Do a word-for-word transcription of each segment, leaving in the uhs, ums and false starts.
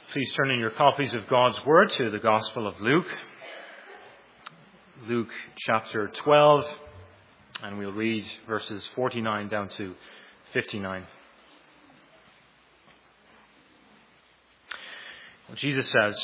Please turn in your copies of God's Word to the Gospel of Luke. Luke chapter twelve, and we'll read verses forty-nine down to fifty-nine. Well, Jesus says,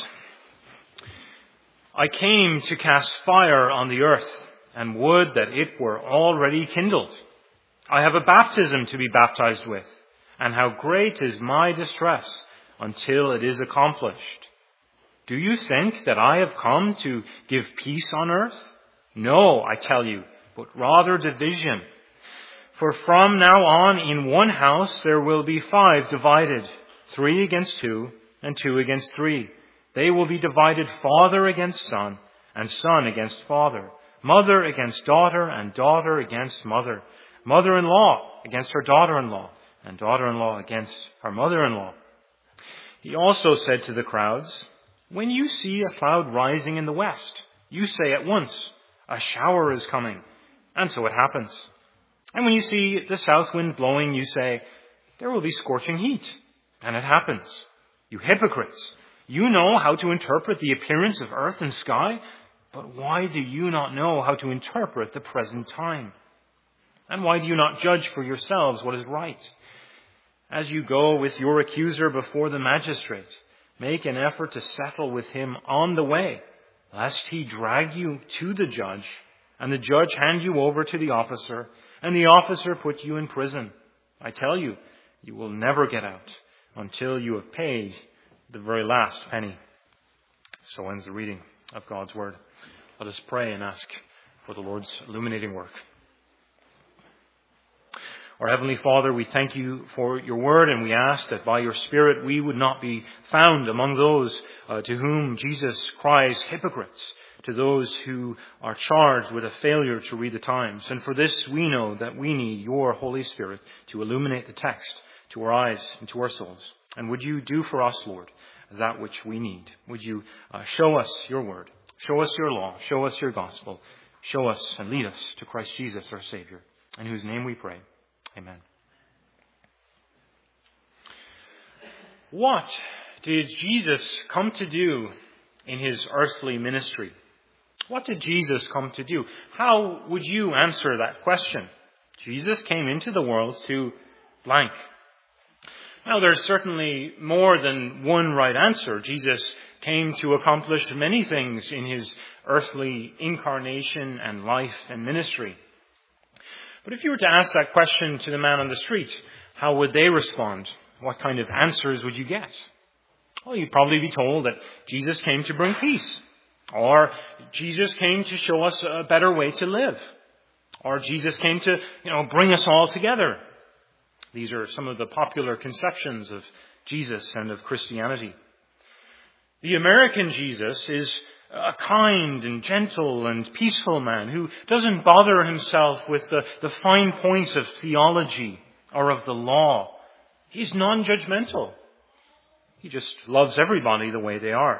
"I came to cast fire on the earth, and would that it were already kindled. I have a baptism to be baptized with, and how great is my distress until it is accomplished. Do you think that I have come to give peace on earth? No, I tell you, but rather division. For from now on in one house there will be five divided, three against two, and two against three. They will be divided father against son, and son against father, mother against daughter, and daughter against mother, mother-in-law against her daughter-in-law, and daughter-in-law against her mother-in-law." He also said to the crowds, "When you see a cloud rising in the west, you say at once, 'A shower is coming,' and so it happens. And when you see the south wind blowing, you say, 'There will be scorching heat,' and it happens. You hypocrites, you know how to interpret the appearance of earth and sky, but why do you not know how to interpret the present time? And why do you not judge for yourselves what is right? As you go with your accuser before the magistrate, make an effort to settle with him on the way, lest he drag you to the judge, and the judge hand you over to the officer, and the officer put you in prison. I tell you, you will never get out until you have paid the very last penny." So ends the reading of God's Word. Let us pray and ask for the Lord's illuminating work. Our Heavenly Father, we thank you for your word, and we ask that by your Spirit we would not be found among those uh, to whom Jesus cries hypocrites, to those who are charged with a failure to read the times. And for this we know that we need your Holy Spirit to illuminate the text to our eyes and to our souls. And would you do for us, Lord, that which we need? Would you uh, show us your word, show us your law, show us your gospel, show us and lead us to Christ Jesus our Savior, in whose name we pray. Amen. What did Jesus come to do in his earthly ministry? What did Jesus come to do? How would you answer that question? Jesus came into the world to blank. Now, there's certainly more than one right answer. Jesus came to accomplish many things in his earthly incarnation and life and ministry. But if you were to ask that question to the man on the street, how would they respond? What kind of answers would you get? Well, you'd probably be told that Jesus came to bring peace, or Jesus came to show us a better way to live, or Jesus came to, you know, bring us all together. These are some of the popular conceptions of Jesus and of Christianity. The American Jesus is a kind and gentle and peaceful man who doesn't bother himself with the, the fine points of theology or of the law. He's non-judgmental. He just loves everybody the way they are.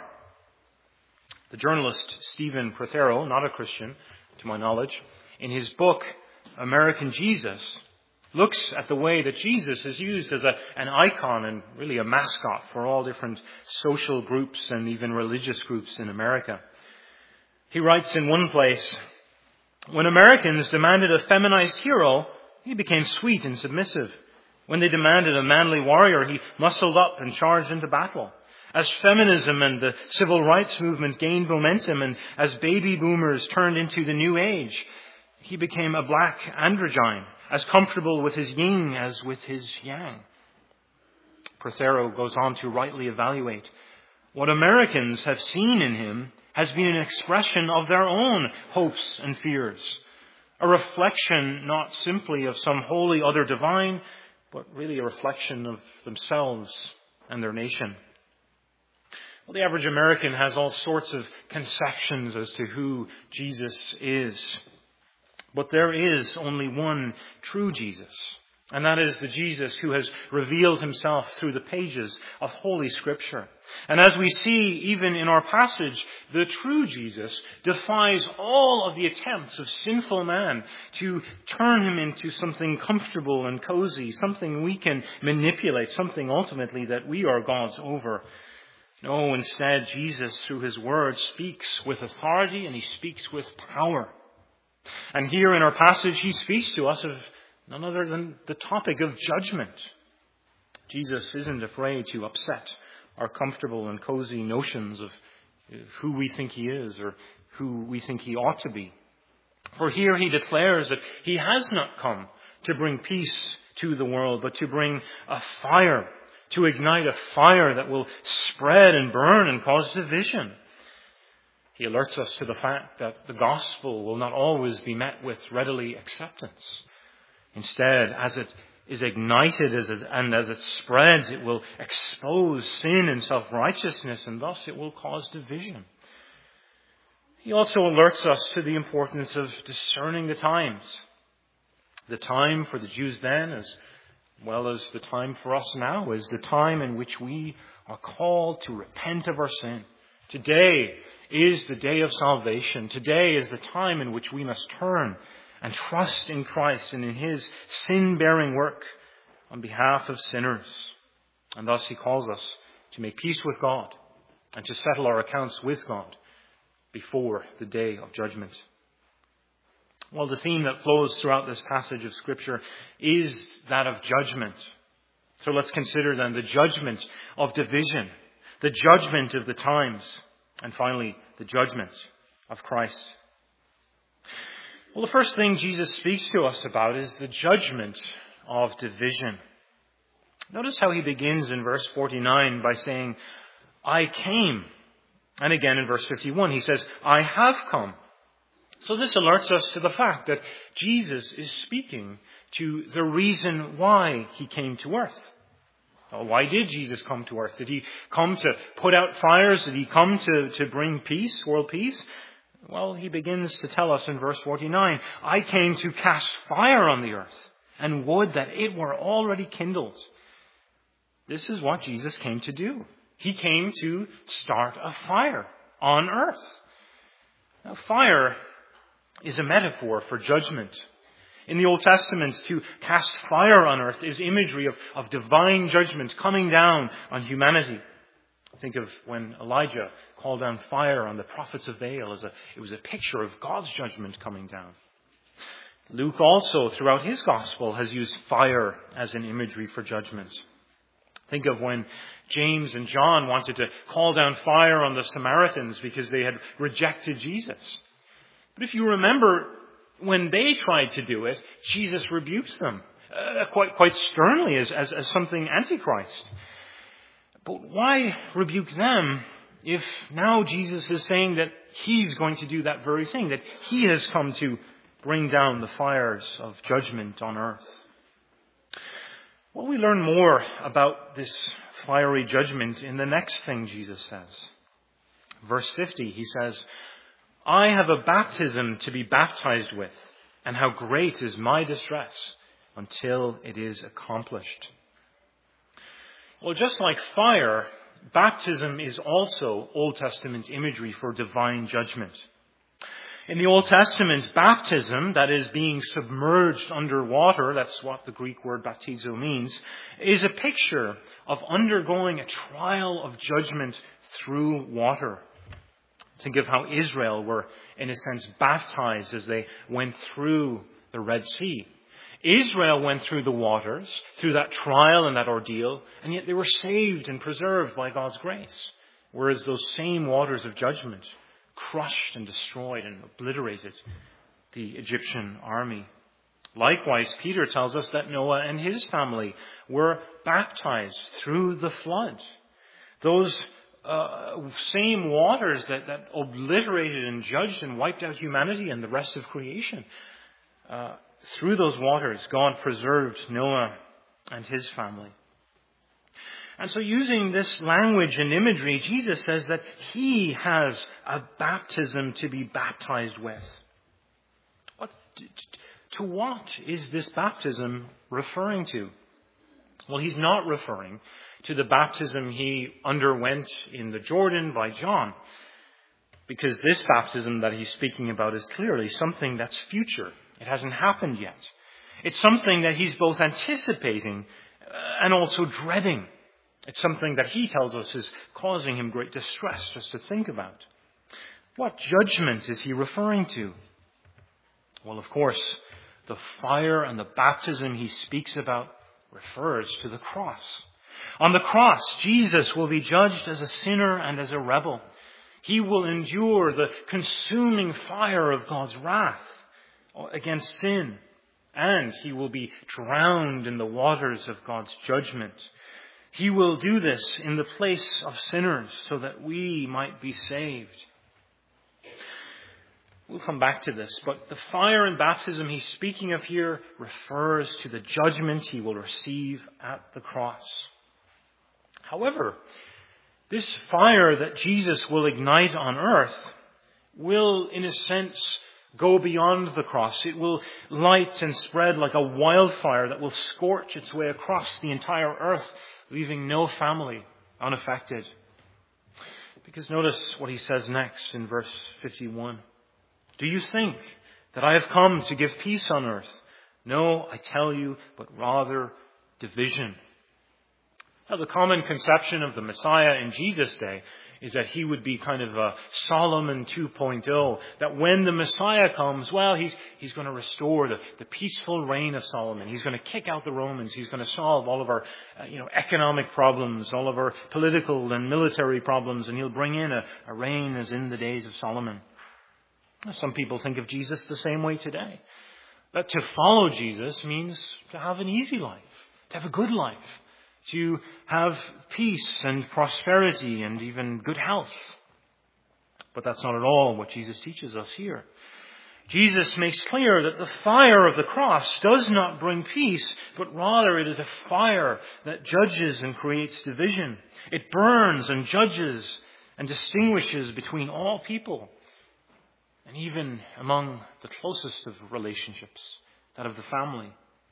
The journalist Stephen Prothero, not a Christian to my knowledge, in his book American Jesus, looks at the way that Jesus is used as a, an icon and really a mascot for all different social groups and even religious groups in America. He writes in one place, "When Americans demanded a feminized hero, he became sweet and submissive. When they demanded a manly warrior, he muscled up and charged into battle. As feminism and the civil rights movement gained momentum, and as baby boomers turned into the new age, he became a black androgyne, as comfortable with his yin as with his yang." Prothero goes on to rightly evaluate, "What Americans have seen in him has been an expression of their own hopes and fears, a reflection not simply of some holy other divine, but really a reflection of themselves and their nation." Well, the average American has all sorts of conceptions as to who Jesus is. But there is only one true Jesus, and that is the Jesus who has revealed himself through the pages of Holy Scripture. And as we see even in our passage, the true Jesus defies all of the attempts of sinful man to turn him into something comfortable and cozy, something we can manipulate, something ultimately that we are God's over. No, instead, Jesus, through his word, speaks with authority and he speaks with power. And here in our passage, he speaks to us of none other than the topic of judgment. Jesus isn't afraid to upset our comfortable and cozy notions of who we think he is or who we think he ought to be. For here he declares that he has not come to bring peace to the world, but to bring a fire, to ignite a fire that will spread and burn and cause division. He alerts us to the fact that the gospel will not always be met with readily acceptance. Instead, as it is ignited as, and as it spreads, it will expose sin and self-righteousness, and thus it will cause division. He also alerts us to the importance of discerning the times. The time for the Jews then, as well as the time for us now, is the time in which we are called to repent of our sin. Today is the day of salvation. Today is the time in which we must turn and trust in Christ and in his sin-bearing work on behalf of sinners. And thus he calls us to make peace with God and to settle our accounts with God before the day of judgment. Well, the theme that flows throughout this passage of Scripture is that of judgment. So let's consider then the judgment of division, the judgment of the times, and finally, the judgment of Christ. Well, the first thing Jesus speaks to us about is the judgment of division. Notice how he begins in verse forty-nine by saying, I came. And again in verse fifty-one, he says, I have come. So this alerts us to the fact that Jesus is speaking to the reason why he came to earth. Well, why did Jesus come to earth? Did he come to put out fires? Did he come to, to bring peace, world peace? Well, he begins to tell us in verse forty-nine, I came to cast fire on the earth, and would that it were already kindled. This is what Jesus came to do. He came to start a fire on earth. Now, fire is a metaphor for judgment. In the Old Testament, to cast fire on earth is imagery of, of divine judgment coming down on humanity. Think of when Elijah called down fire on the prophets of Baal. As a, it was a picture of God's judgment coming down. Luke also, throughout his gospel, has used fire as an imagery for judgment. Think of when James and John wanted to call down fire on the Samaritans because they had rejected Jesus. But if you remember, when they tried to do it, Jesus rebukes them uh, quite quite sternly as, as, as something antichrist. But why rebuke them if now Jesus is saying that he's going to do that very thing, that he has come to bring down the fires of judgment on earth? Well, we learn more about this fiery judgment in the next thing Jesus says. Verse fifty, he says, I have a baptism to be baptized with, and how great is my distress until it is accomplished. Well, just like fire, baptism is also Old Testament imagery for divine judgment. In the Old Testament, baptism, that is being submerged under water, that's what the Greek word baptizo means, is a picture of undergoing a trial of judgment through water. Think of how Israel were, in a sense, baptized as they went through the Red Sea. Israel went through the waters, through that trial and that ordeal, and yet they were saved and preserved by God's grace. Whereas those same waters of judgment crushed and destroyed and obliterated the Egyptian army. Likewise, Peter tells us that Noah and his family were baptized through the flood. Those uh, same waters that, that obliterated and judged and wiped out humanity and the rest of creation. Uh, through those waters, God preserved Noah and his family. And so using this language and imagery, Jesus says that he has a baptism to be baptized with. What, to what is this baptism referring to? Well, he's not referring to the baptism he underwent in the Jordan by John, because this baptism that he's speaking about is clearly something that's future. It hasn't happened yet. It's something that he's both anticipating and also dreading. It's something that he tells us is causing him great distress just to think about. What judgment is he referring to? Well, of course, the fire and the baptism he speaks about refers to the cross. On the cross, Jesus will be judged as a sinner and as a rebel. He will endure the consuming fire of God's wrath against sin, and he will be drowned in the waters of God's judgment. He will do this in the place of sinners so that we might be saved. We'll come back to this, but the fire and baptism he's speaking of here refers to the judgment he will receive at the cross. However, this fire that Jesus will ignite on earth will, in a sense, go beyond the cross. It will light and spread like a wildfire that will scorch its way across the entire earth, leaving no family unaffected. Because notice what he says next in verse fifty-one. Do you think that I have come to give peace on earth? No, I tell you, but rather division. Now, the common conception of the Messiah in Jesus' day is that he would be kind of a Solomon two point oh, that when the Messiah comes, well, he's he's going to restore the, the peaceful reign of Solomon. He's going to kick out the Romans. He's going to solve all of our uh, you know, economic problems, all of our political and military problems, and he'll bring in a, a reign as in the days of Solomon. Some people think of Jesus the same way today. That to follow Jesus means to have an easy life, to have a good life, to have peace and prosperity and even good health. But that's not at all what Jesus teaches us here. Jesus makes clear that the fire of the cross does not bring peace, but rather it is a fire that judges and creates division. It burns and judges and distinguishes between all people, and even among the closest of relationships, that of the family.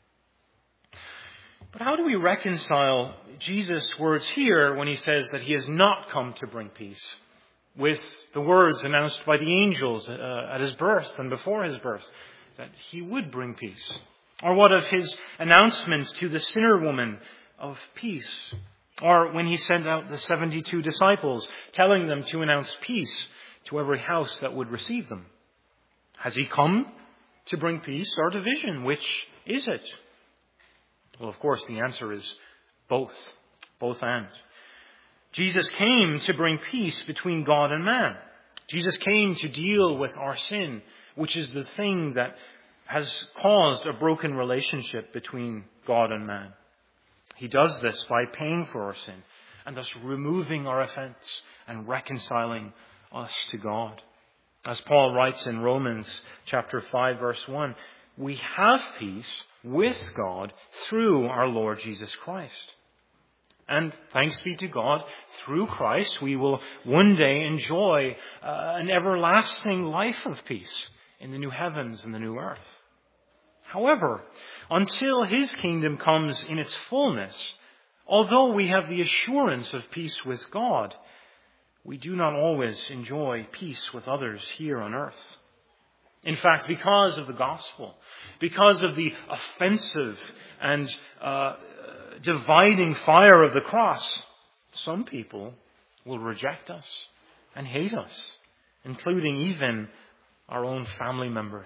But how do we reconcile Jesus' words here when he says that he has not come to bring peace with the words announced by the angels uh, at his birth and before his birth, that he would bring peace? Or what of his announcement to the sinner woman of peace? Or when he sent out the seventy-two disciples, telling them to announce peace to every house that would receive them? Has he come to bring peace or division? Which is it? Well, of course, the answer is both. Both and. Jesus came to bring peace between God and man. Jesus came to deal with our sin, which is the thing that has caused a broken relationship between God and man. He does this by paying for our sin and thus removing our offense and reconciling us to God. As Paul writes in Romans chapter five, verse one, we have peace with God through our Lord Jesus Christ. And thanks be to God, through Christ we will one day enjoy uh, an everlasting life of peace in the new heavens and the new earth. However, until his kingdom comes in its fullness, although we have the assurance of peace with God, we do not always enjoy peace with others here on earth. In fact, because of the gospel, because of the offensive and uh, dividing fire of the cross, some people will reject us and hate us, including even our own family members.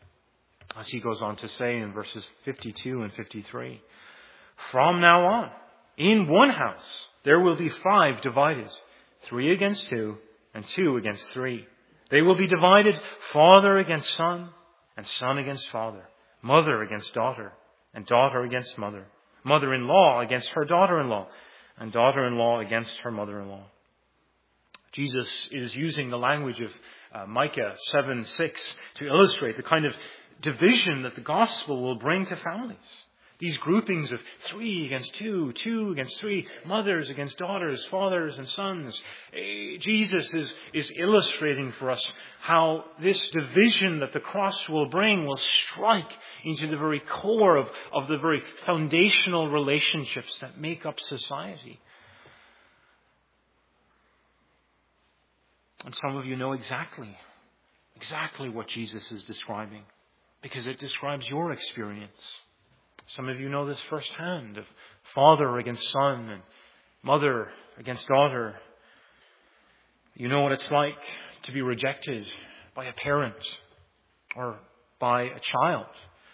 As he goes on to say in verses fifty-two and fifty-three, from now on, in one house, there will be five divided, three against two and two against three. They will be divided, father against son and son against father, mother against daughter and daughter against mother, mother-in-law against her daughter-in-law and daughter-in-law against her mother-in-law. Jesus is using the language of uh, Micah seven six to illustrate the kind of division that the gospel will bring to families. These groupings of three against two, two against three, mothers against daughters, fathers and sons. Jesus is, is illustrating for us how this division that the cross will bring will strike into the very core of, of the very foundational relationships that make up society. And some of you know exactly, exactly what Jesus is describing, because it describes your experience. Some of you know this firsthand, of father against son and Mother against daughter. You know what it's like to be rejected by a parent or by a child.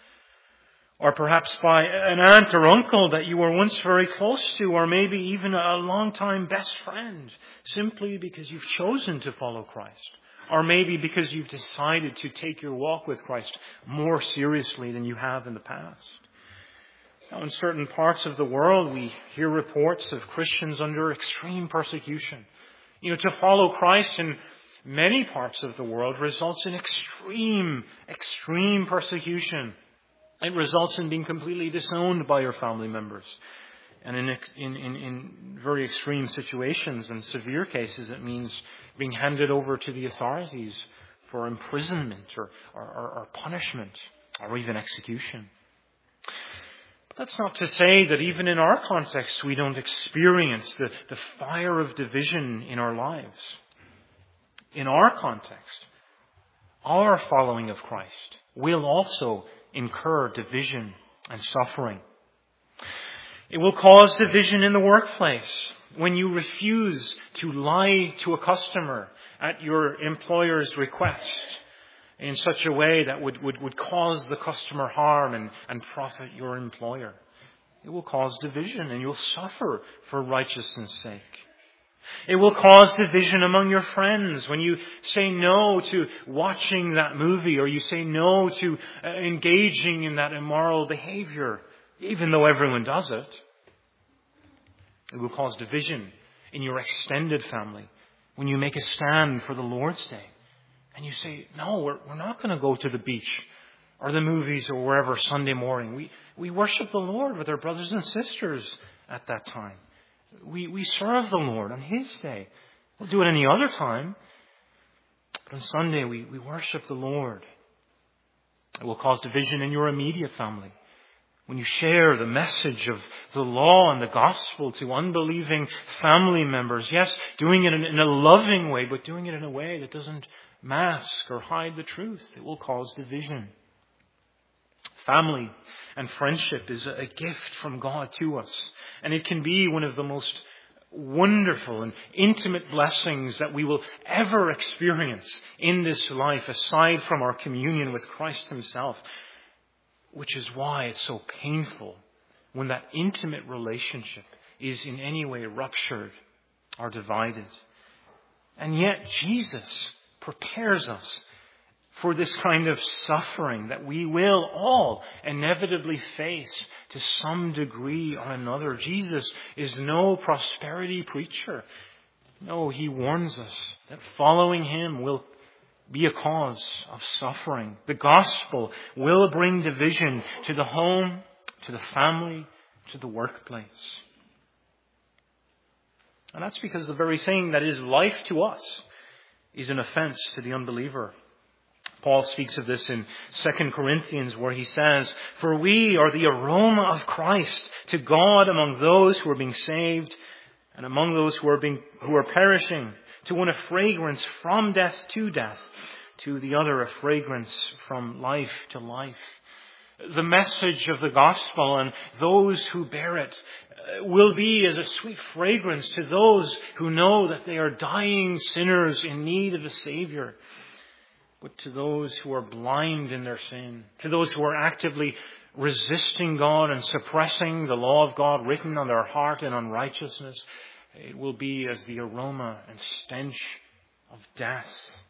Or perhaps by an aunt or uncle that you were once very close to, or maybe even a long-time best friend, simply because you've chosen to follow Christ. Or maybe because you've decided to take your walk with Christ more seriously than you have in the past. Now, in certain parts of the world, we hear reports of Christians under extreme persecution. You know, to follow Christ in many parts of the world results in extreme, extreme persecution. It results in being completely disowned by your family members. And in, in, in, in very extreme situations and severe cases, it means being handed over to the authorities for imprisonment or, or, or punishment or even execution. But that's not to say that even in our context we don't experience the, the fire of division in our lives. In our context, our following of Christ will also incur division and suffering. It will cause division in the workplace when you refuse to lie to a customer at your employer's request in such a way that would, would, would cause the customer harm and, and profit your employer. It will cause division and you'll suffer for righteousness' sake. It will cause division among your friends when you say no to watching that movie or you say no to uh, engaging in that immoral behavior, even though everyone does it. It will cause division in your extended family when you make a stand for the Lord's Day and you say, no, we're, we're not going to go to the beach or the movies or wherever Sunday morning. We, we worship the Lord with our brothers and sisters at that time. We we serve the Lord on His day. We'll do it any other time. But on Sunday we, we worship the Lord. It will cause division in your immediate family. When you share the message of the law and the gospel to unbelieving family members. Yes, doing it in, in a loving way, but doing it in a way that doesn't mask or hide the truth. It will cause division. Family and friendship is a gift from God to us. And it can be one of the most wonderful and intimate blessings that we will ever experience in this life, aside from our communion with Christ Himself. Which is why it's so painful when that intimate relationship is in any way ruptured or divided. And yet Jesus prepares us for this kind of suffering that we will all inevitably face to some degree or another. Jesus is no prosperity preacher. No, He warns us that following Him will be a cause of suffering. The gospel will bring division to the home, to the family, to the workplace. And that's because the very thing that is life to us is an offense to the unbeliever. Paul speaks of this in Second Corinthians where he says, "For we are the aroma of Christ to God among those who are being saved and among those who are being who are perishing. To one a fragrance from death to death, to the other a fragrance from life to life." The message of the gospel and those who bear it will be as a sweet fragrance to those who know that they are dying sinners in need of a Savior. But to those who are blind in their sin, to those who are actively resisting God and suppressing the law of God written on their heart in unrighteousness, it will be as the aroma and stench of death.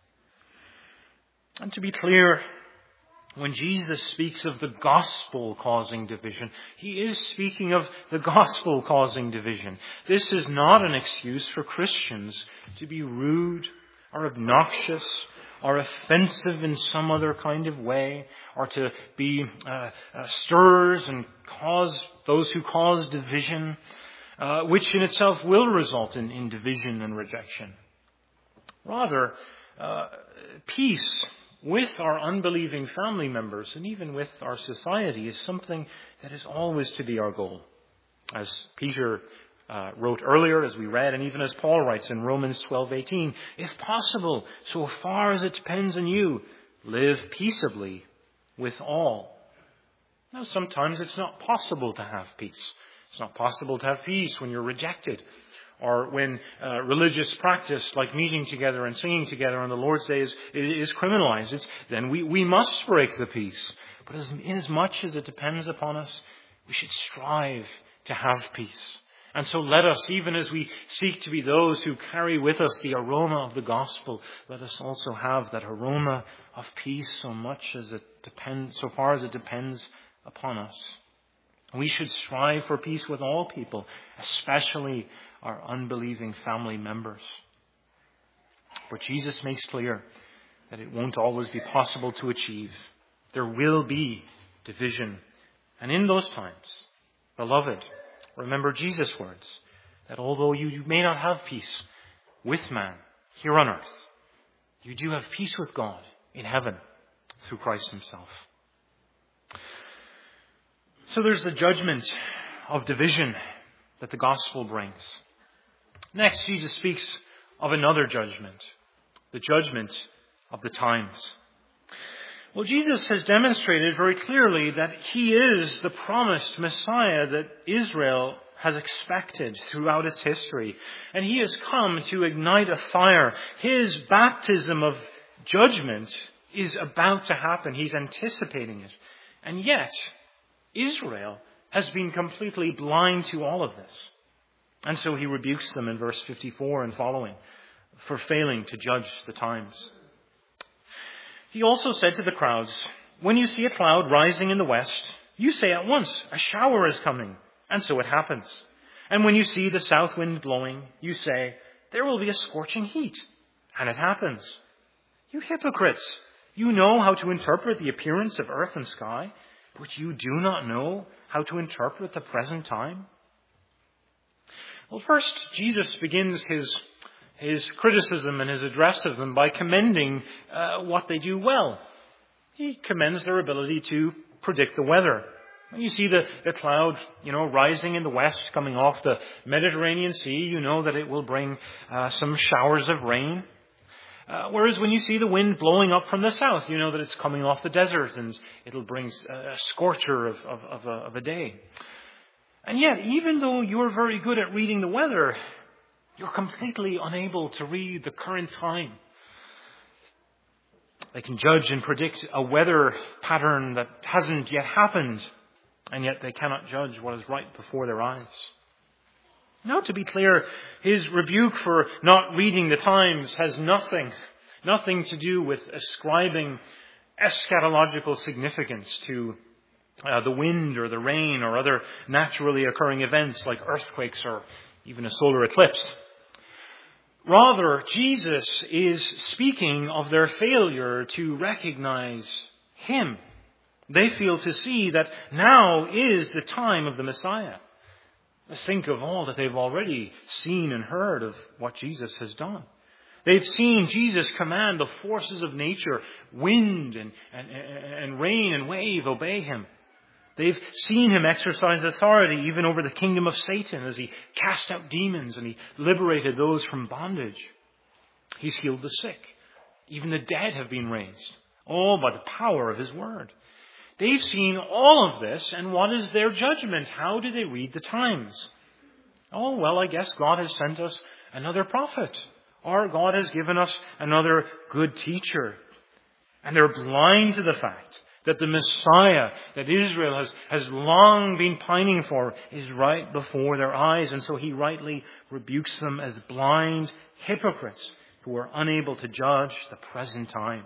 And to be clear, when Jesus speaks of the gospel causing division, He is speaking of the gospel causing division. This is not an excuse for Christians to be rude or obnoxious or offensive in some other kind of way, or to be uh, uh, stirrers and cause those who cause division, uh, which in itself will result in, in division and rejection. Rather, uh, peace with our unbelieving family members and even with our society is something that is always to be our goal. As Peter Uh, wrote earlier, as we read, and even as Paul writes in Romans twelve eighteen, "If possible, so far as it depends on you, live peaceably with all." Now, sometimes it's not possible to have peace. It's not possible to have peace when you're rejected or when uh, religious practice like meeting together and singing together on the Lord's Day is, is criminalized, it's, then we, we must break the peace. But as, inasmuch as it depends upon us, we should strive to have peace. And so let us, even as we seek to be those who carry with us the aroma of the gospel, let us also have that aroma of peace so much as it depends, so far as it depends upon us. We should strive for peace with all people, especially our unbelieving family members. But Jesus makes clear that it won't always be possible to achieve. There will be division. And in those times, beloved, remember Jesus' words, that although you may not have peace with man here on earth, you do have peace with God in heaven through Christ himself. So there's the judgment of division that the gospel brings. Next, Jesus speaks of another judgment, the judgment of the times. Well, Jesus has demonstrated very clearly that he is the promised Messiah that Israel has expected throughout its history. And he has come to ignite a fire. His baptism of judgment is about to happen. He's anticipating it. And yet, Israel has been completely blind to all of this. And so he rebukes them in verse fifty-four and following for failing to judge the times. He also said to the crowds, when you see a cloud rising in the west, you say at once, a shower is coming. And so it happens. And when you see the south wind blowing, you say, there will be a scorching heat. And it happens. You hypocrites, you know how to interpret the appearance of earth and sky, but you do not know how to interpret the present time. Well, first, Jesus begins his his criticism and his address of them by commending uh, what they do well. He commends their ability to predict the weather. When you see the, the cloud, you know, rising in the west, coming off the Mediterranean Sea, you know that it will bring uh, some showers of rain. Uh, whereas when you see the wind blowing up from the south, you know that it's coming off the desert and it'll bring a scorcher of, of, of, a, of a day. And yet, even though you're very good at reading the weather, you're completely unable to read the current time. They can judge and predict a weather pattern that hasn't yet happened, and yet they cannot judge what is right before their eyes. Now, to be clear, his rebuke for not reading the times has nothing, nothing to do with ascribing eschatological significance to uh, the wind or the rain or other naturally occurring events like earthquakes or even a solar eclipse. Rather, Jesus is speaking of their failure to recognize him. They fail to see that now is the time of the Messiah. Think of all that they've already seen and heard of what Jesus has done. They've seen Jesus command the forces of nature, wind and, and, and rain and wave, obey him. They've seen him exercise authority even over the kingdom of Satan as he cast out demons and he liberated those from bondage. He's healed the sick. Even the dead have been raised, all by the power of his word. They've seen all of this, and what is their judgment? How do they read the times? Oh, well, I guess God has sent us another prophet, or God has given us another good teacher. And they're blind to the fact that the Messiah that Israel has, has long been pining for is right before their eyes. And so he rightly rebukes them as blind hypocrites who are unable to judge the present time.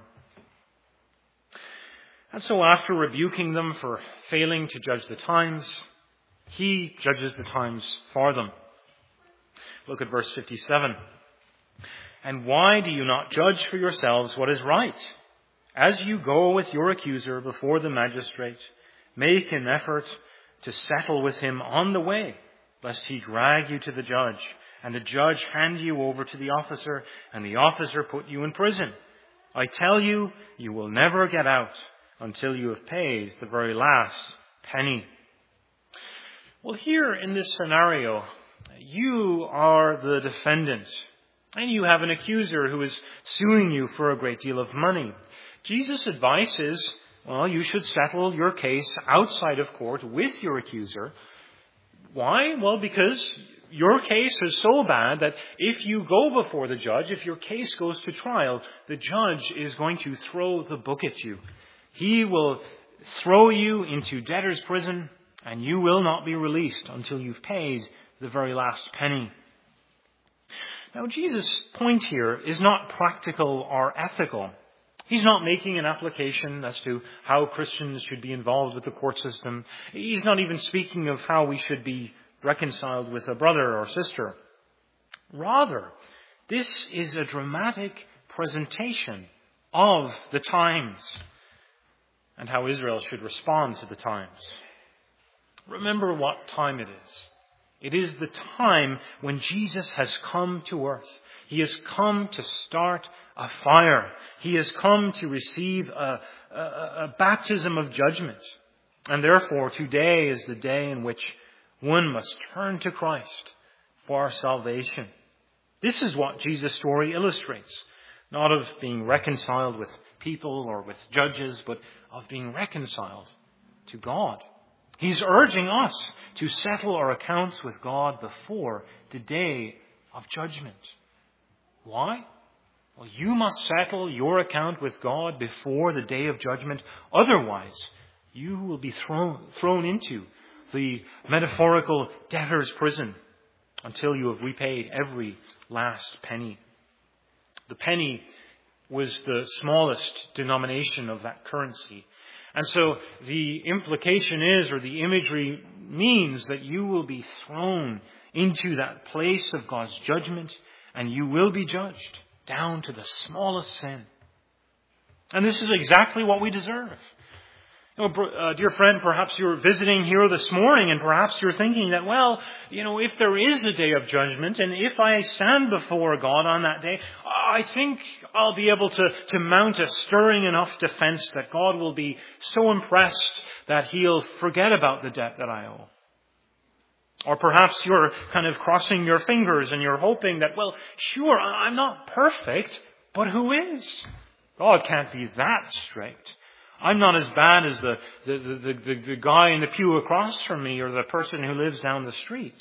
And so after rebuking them for failing to judge the times, he judges the times for them. Look at verse fifty-seven. And why do you not judge for yourselves what is right? As you go with your accuser before the magistrate, make an effort to settle with him on the way, lest he drag you to the judge, and the judge hand you over to the officer, and the officer put you in prison. I tell you, you will never get out until you have paid the very last penny. Well, here in this scenario, you are the defendant, and you have an accuser who is suing you for a great deal of money. Jesus' advice is, well, you should settle your case outside of court with your accuser. Why? Well, because your case is so bad that if you go before the judge, if your case goes to trial, the judge is going to throw the book at you. He will throw you into debtor's prison, and you will not be released until you've paid the very last penny. Now, Jesus' point here is not practical or ethical. He's not making an application as to how Christians should be involved with the court system. He's not even speaking of how we should be reconciled with a brother or sister. Rather, this is a dramatic presentation of the times and how Israel should respond to the times. Remember what time it is. It is the time when Jesus has come to earth. He has come to start a fire. He has come to receive a, a, a baptism of judgment. And therefore, today is the day in which one must turn to Christ for salvation. This is what Jesus' story illustrates. Not of being reconciled with people or with judges, but of being reconciled to God. He's urging us to settle our accounts with God before the day of judgment. Why? Well, you must settle your account with God before the day of judgment. Otherwise, you will be thrown, thrown into the metaphorical debtor's prison until you have repaid every last penny. The penny was the smallest denomination of that currency. And so the implication is, or the imagery means, that you will be thrown into that place of God's judgment, and you will be judged down to the smallest sin. And this is exactly what we deserve. You know, uh, dear friend, perhaps you're visiting here this morning, and perhaps you're thinking that, well, you know, if there is a day of judgment, and if I stand before God on that day, I think I'll be able to, to mount a stirring enough defense that God will be so impressed that He'll forget about the debt that I owe. Or perhaps you're kind of crossing your fingers and you're hoping that, well, sure, I'm not perfect, but who is? God can't be that strict. I'm not as bad as the, the, the, the, the guy in the pew across from me or the person who lives down the street.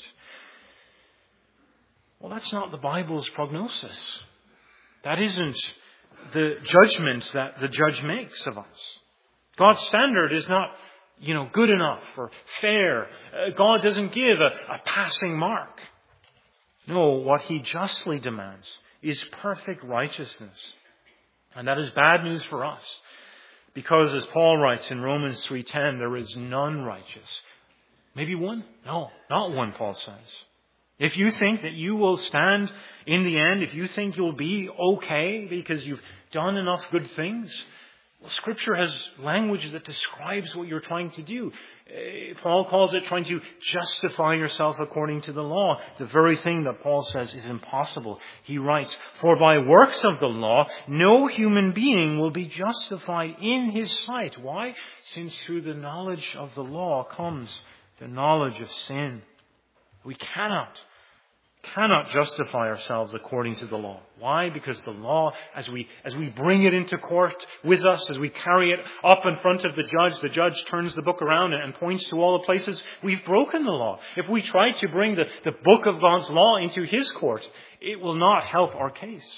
Well, that's not the Bible's prognosis. That isn't the judgment that the judge makes of us. God's standard is not, you know, good enough or fair. Uh, God doesn't give a, a passing mark. No, what He justly demands is perfect righteousness. And that is bad news for us. Because as Paul writes in Romans three ten, there is none righteous. Maybe one? No, not one, Paul says. If you think that you will stand in the end, if you think you'll be okay because you've done enough good things, well, Scripture has language that describes what you're trying to do. Paul calls it trying to justify yourself according to the law. The very thing that Paul says is impossible. He writes, "For by works of the law, no human being will be justified in his sight." Why? Since through the knowledge of the law comes the knowledge of sin. We cannot cannot justify ourselves according to the law. Why? Because the law, as we as we bring it into court with us, as we carry it up in front of the judge, the judge turns the book around and points to all the places we've broken the law. If we try to bring the, the book of God's law into His court, it will not help our case.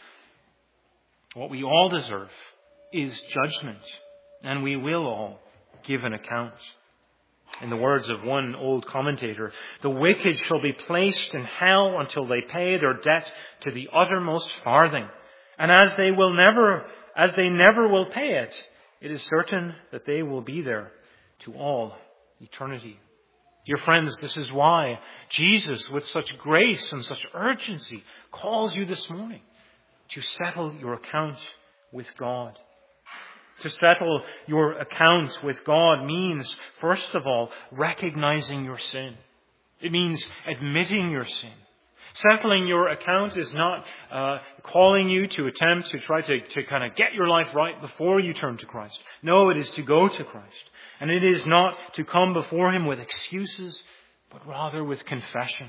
What we all deserve is judgment, and we will all give an account. In the words of one old commentator, "The wicked shall be placed in hell until they pay their debt to the uttermost farthing. And as they will never, as they never will pay it, it is certain that they will be there to all eternity." Dear friends, this is why Jesus, with such grace and such urgency, calls you this morning to settle your account with God. To settle your account with God means, first of all, recognizing your sin. It means admitting your sin. Settling your account is not uh, calling you to attempt to try to, to kind of get your life right before you turn to Christ. No, it is to go to Christ. And it is not to come before Him with excuses, but rather with confession.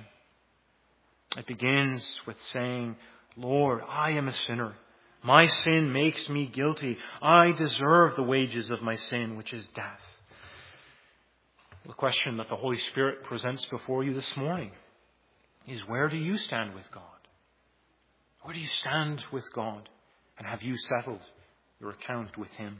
It begins with saying, "Lord, I am a sinner. My sin makes me guilty. I deserve the wages of my sin, which is death." The question that the Holy Spirit presents before you this morning is, where do you stand with God? Where do you stand with God? And have you settled your account with Him?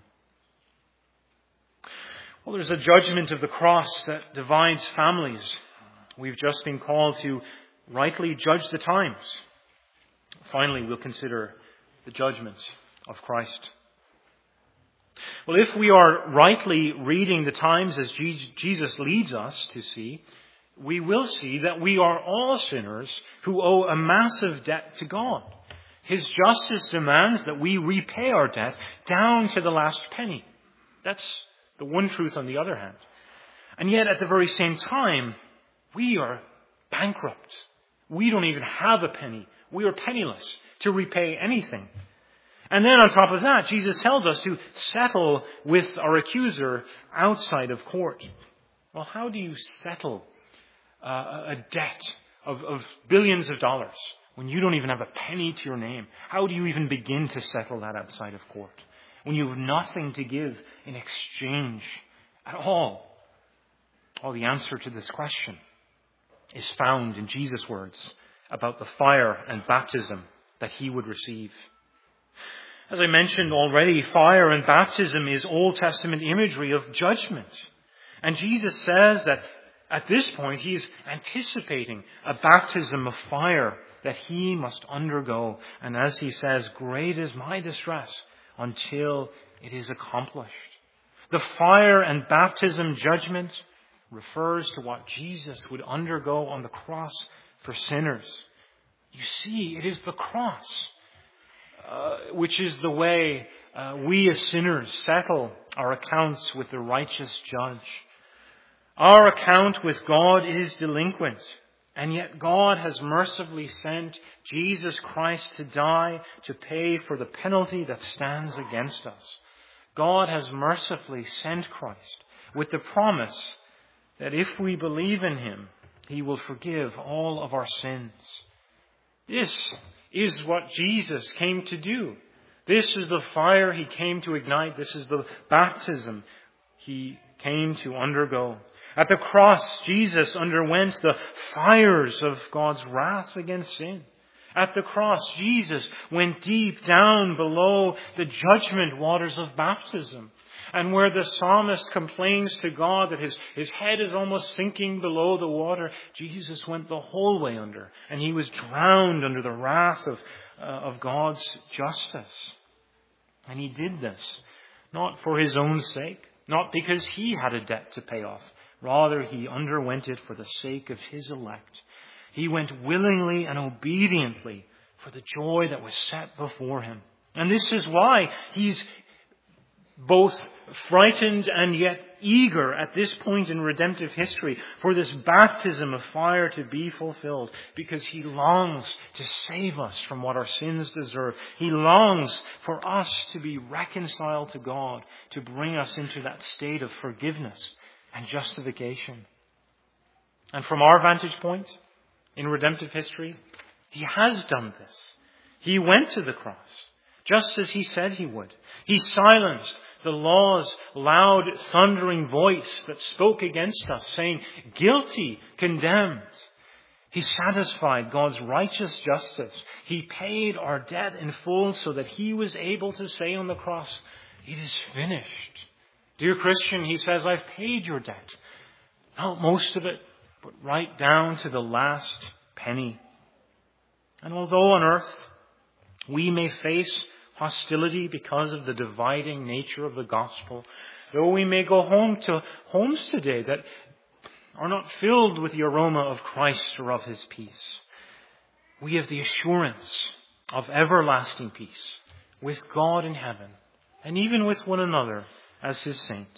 Well, there's a judgment of the cross that divides families. We've just been called to rightly judge the times. Finally, we'll consider the judgment of Christ. Well, if we are rightly reading the times as Jesus leads us to see, we will see that we are all sinners who owe a massive debt to God. His justice demands that we repay our debt down to the last penny. That's the one truth on the other hand. And yet at the very same time, we are bankrupt. We don't even have a penny. We are penniless to repay anything. And then on top of that, Jesus tells us to settle with our accuser outside of court. Well, how do you settle uh, a debt of, of billions of dollars when you don't even have a penny to your name? How do you even begin to settle that outside of court when you have nothing to give in exchange at all? Well, the answer to this question is found in Jesus' words about the fire and baptism that he would receive. As I mentioned already, fire and baptism is Old Testament imagery of judgment. And Jesus says that at this point he is anticipating a baptism of fire that he must undergo. And as he says, great is my distress until it is accomplished. The fire and baptism judgment refers to what Jesus would undergo on the cross for sinners. You see, it is the cross uh, which is the way uh, we as sinners settle our accounts with the righteous judge. Our account with God is delinquent, and yet God has mercifully sent Jesus Christ to die to pay for the penalty that stands against us. God has mercifully sent Christ with the promise that if we believe in him, he will forgive all of our sins. This is what Jesus came to do. This is the fire he came to ignite. This is the baptism he came to undergo. At the cross, Jesus underwent the fires of God's wrath against sin. At the cross, Jesus went deep down below the judgment waters of baptism. And where the psalmist complains to God that his, his head is almost sinking below the water, Jesus went the whole way under. And he was drowned under the wrath of, uh, of God's justice. And he did this not for his own sake, not because he had a debt to pay off. Rather, he underwent it for the sake of his elect. He went willingly and obediently for the joy that was set before him. And this is why he's both frightened and yet eager at this point in redemptive history for this baptism of fire to be fulfilled, because he longs to save us from what our sins deserve. He longs for us to be reconciled to God, to bring us into that state of forgiveness and justification. And from our vantage point in redemptive history, he has done this. He went to the cross, just as he said he would. He silenced the law's loud, thundering voice that spoke against us, saying, guilty, condemned. He satisfied God's righteous justice. He paid our debt in full so that he was able to say on the cross, it is finished. Dear Christian, he says, I've paid your debt. Not most of it, but right down to the last penny. And although on earth we may face hostility because of the dividing nature of the gospel, though we may go home to homes today that are not filled with the aroma of Christ or of his peace, we have the assurance of everlasting peace with God in heaven and even with one another as his saints.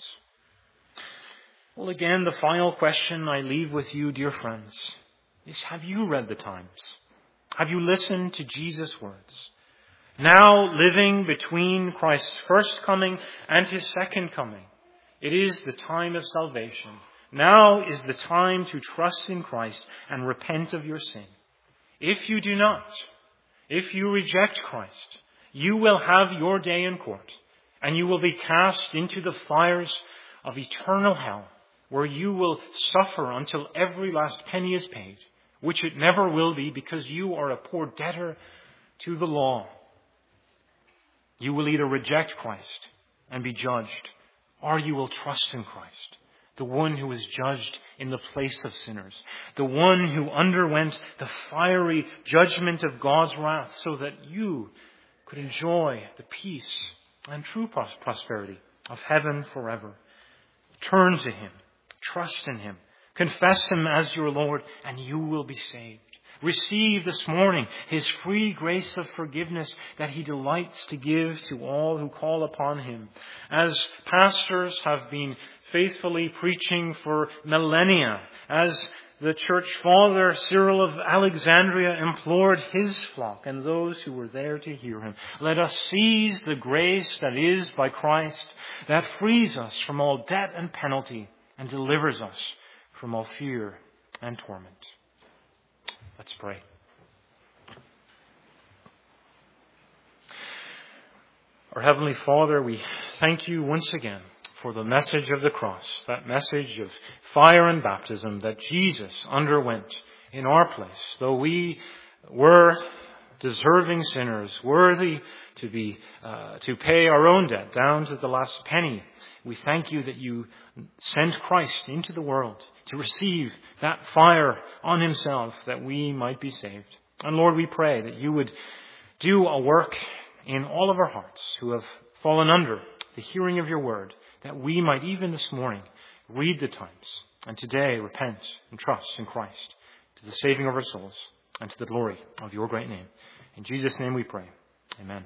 Well, again, the final question I leave with you, dear friends, is, have you read the times? Have you listened to Jesus' words? Now living between Christ's first coming and his second coming, it is the time of salvation. Now is the time to trust in Christ and repent of your sin. If you do not, if you reject Christ, you will have your day in court, and you will be cast into the fires of eternal hell, where you will suffer until every last penny is paid, which it never will be because you are a poor debtor to the law. You will either reject Christ and be judged, or you will trust in Christ, the one who was judged in the place of sinners, the one who underwent the fiery judgment of God's wrath so that you could enjoy the peace and true prosperity of heaven forever. Turn to Him, trust in Him, confess Him as your Lord, and you will be saved. Receive this morning His free grace of forgiveness that He delights to give to all who call upon Him. As pastors have been faithfully preaching for millennia, as the church father Cyril of Alexandria implored his flock and those who were there to hear him, let us seize the grace that is by Christ, that frees us from all debt and penalty and delivers us from all fear and torment. Let's pray. Our Heavenly Father, we thank you once again for the message of the cross, that message of fire and baptism that Jesus underwent in our place. Though we were deserving sinners, worthy to be uh, to pay our own debt down to the last penny, we thank you that you sent Christ into the world to receive that fire on Himself that we might be saved. And Lord, we pray that you would do a work in all of our hearts who have fallen under the hearing of your word, that we might even this morning read the times and today repent and trust in Christ to the saving of our souls and to the glory of your great name. In Jesus' name we pray. Amen.